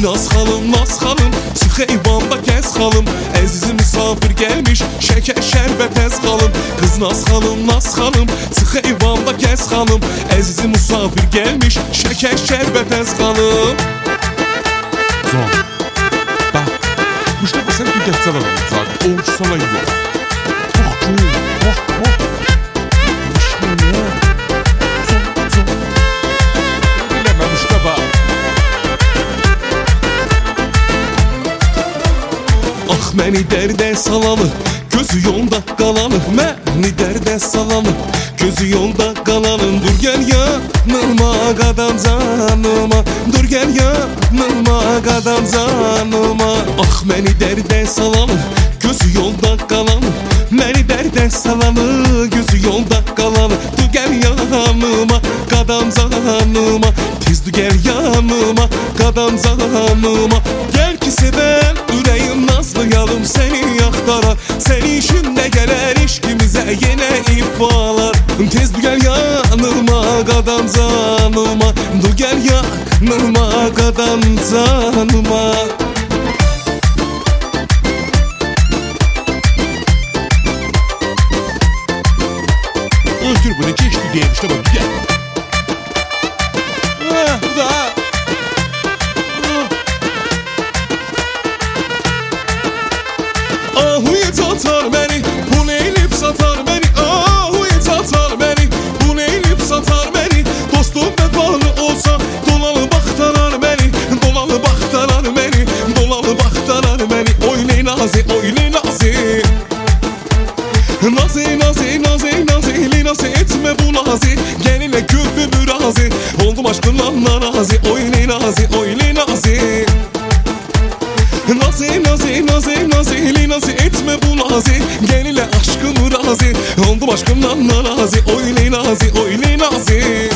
Naz xalım, çıx eyvanda gəz xalım. Əziz misafir gəlmiş, şəkər şərbət əz xalım. Qız naz xalım, çıx eyvanda gəz xalım. Əziz misafir gəlmiş, şəkər şərbət əz xalım. Zon, bak, Mustafa sen bir geçsene lan zaten, oruç sana yok. Bak çoğun, bak. Bileme Mustafa. Ah məni dərdə salanı, gözü yolda qalanı. Məni dərdə salanı, gözü yolda qalanın. Dur gəl yanıma qadam canıma, dur gəl yanıma qadam canıma. Ah məni dərdə salanı, gözü yolda qalanı. Məni dərdə salanı, gözü yolda qalanı. Dur gəl yanıma qadam canıma, tez dur gəl yanıma qadam canıma. Gəl ki sevən ürəyim nazlayalım seni axtarar. Seni işində gələr işkimizə yenə ifalar. Tez dur gəl yanıma qadam canıma, dur gəl yanıma qadam canıma. Öldür bunu geçti diyelim işte bak gel. Bu da. Ahuye satar beni, bu neylip satar beni. Ahuye satar beni, bu neylip satar beni. Dostum vefalı olsa dolalı baktarar beni, dolalı baktarar beni, dolalı baktarar beni. Oynay nazi, oynay nazi. Nazi etme bu nazi, geline küpü mürazi. Oldum aşkınla narazi, oynay nazi, oynay nazi. Nazi etme bu nazi, geline aşkım razı. Oldum aşkımla narazi, oynay nazi, oynay nazi.